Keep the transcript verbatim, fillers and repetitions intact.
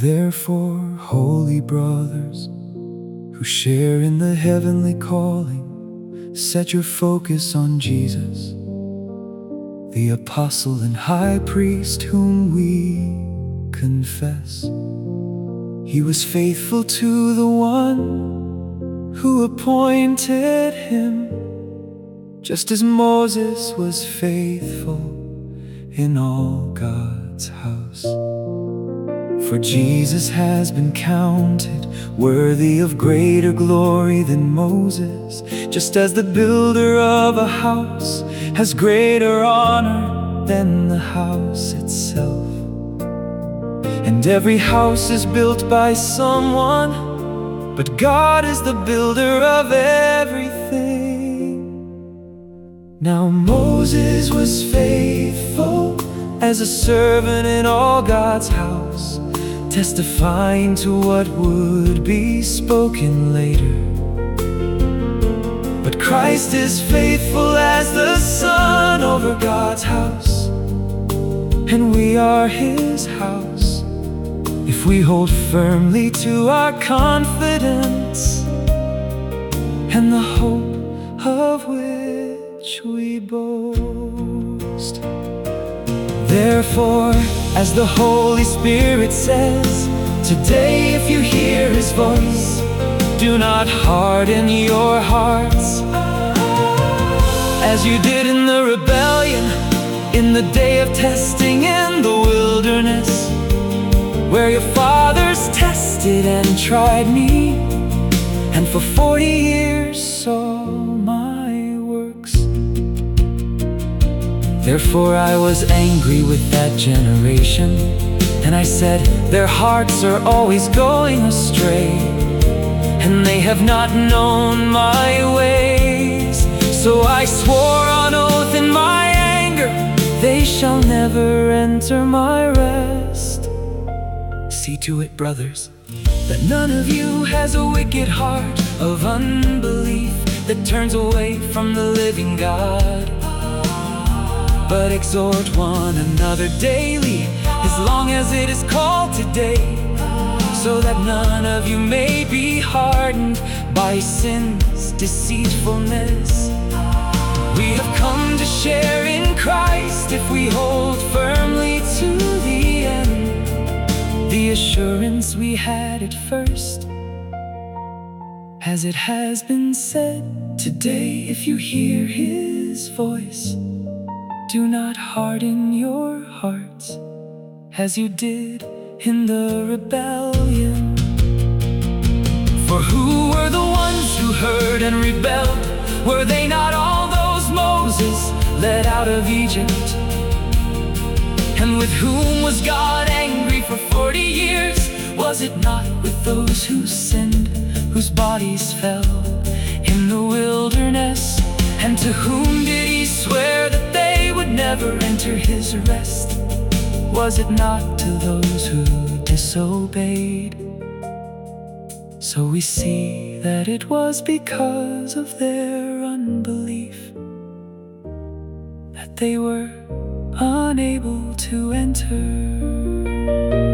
Therefore, holy brothers who share in the heavenly calling, set your focus on Jesus, the apostle and high priest whom we confess. He was faithful to the one who appointed him, just as Moses was faithful in all God's house. For Jesus has been counted worthy of greater glory than Moses, just as the builder of a house has greater honor than the house itself. And every house is built by someone, but God is the builder of everything. Now Moses was faithful as a servant in all God's house, testifying to what would be spoken later. But Christ is faithful as the Son over God's house, and we are His house, if we hold firmly to our confidence and the hope of which we boast. Therefore, as the Holy Spirit says, today if you hear His voice, do not harden your hearts, as you did in the rebellion, in the day of testing in the wilderness, where your fathers tested and tried me, and for forty years saw my works. Therefore I was angry with that generation, and I said, their hearts are always going astray, and they have not known my ways. So I swore on oath in my anger, they shall never enter my rest. See to it, brothers, that none of you has a wicked heart of unbelief that turns away from the living God, but exhort one another daily, as long as it is called today, so that none of you may be hardened by sin's deceitfulness. We have come to share in Christ if we hold firmly to the end the assurance we had at first. As it has been said, today if you hear His voice, do not harden your hearts, as you did in the rebellion. For who were the ones who heard and rebelled? Were they not all those Moses led out of Egypt? And with whom was God angry for forty years? Was it not with those who sinned, whose bodies fell in the wilderness? And to whom did He swear that they would never enter His rest? Was it not to those who disobeyed? So we see that it was because of their unbelief that they were unable to enter.